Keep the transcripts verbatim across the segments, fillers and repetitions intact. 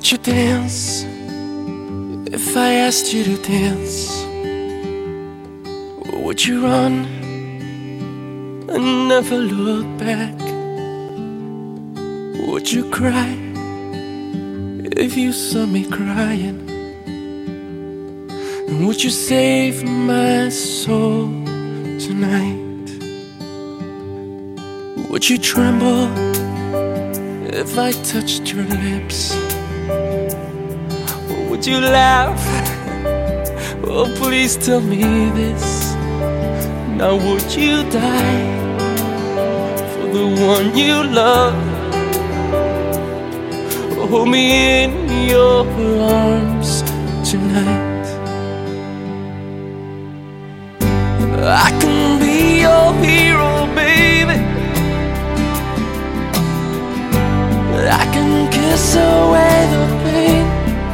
Would you dance if I asked you to dance? Or would you run and never look back? Would you cry if you saw me crying? And would you save my soul tonight? Would you tremble if I touched your lips? Or would you laugh? Oh, please tell me this. Now would you die for the one you love? Hold me in your arms tonight. I can be your hero, baby. I can kiss away the pain.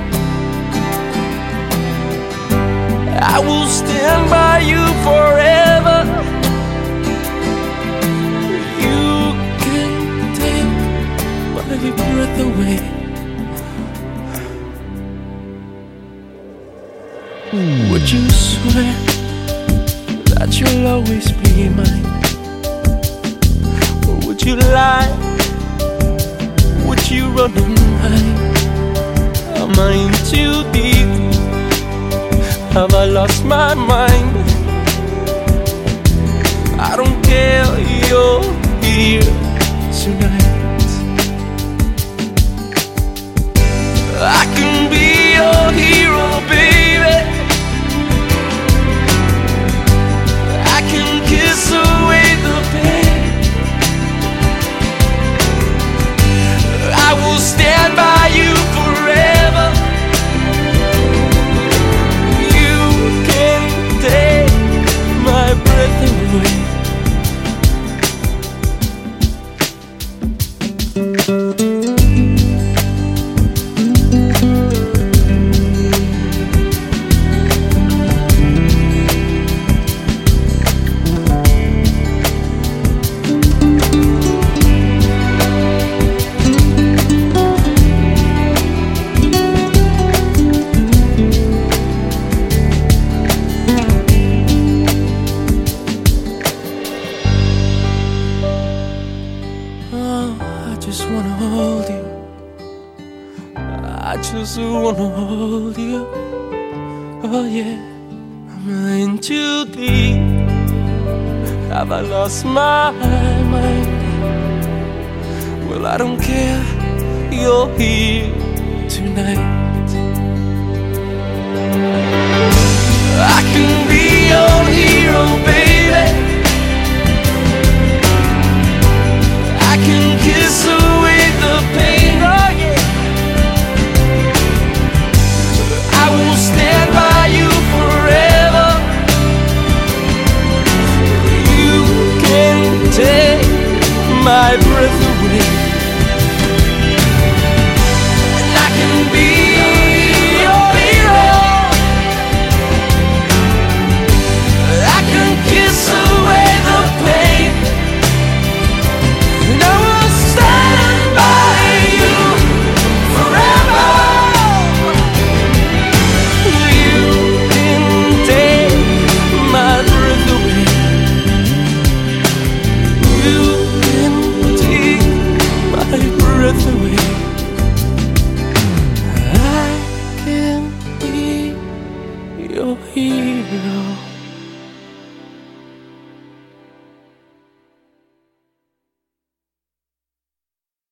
I will stand by you forever. You can take my breath away. Would you swear that you'll always be mine? Or would you lie? Would you run and hide? Am I in too deep? Have I lost my mind? I don't care, you're here tonight. I can be your hero, baby. I can kiss away the pain. I will stand by you forever. You can take my breath away. I just wanna hold you. I just wanna hold you. Oh yeah, I'm in too deep. Have I lost my mind? Well, I don't care, you're here tonight. I can be your hero, baby. I can kiss away the pain, oh yeah. I will stand by you forever. You can take my breath away. And I can be your hero. I can kiss away the pain. And I will stand by you forever. You can take my breath away. You can take my breath away. I can be your hero.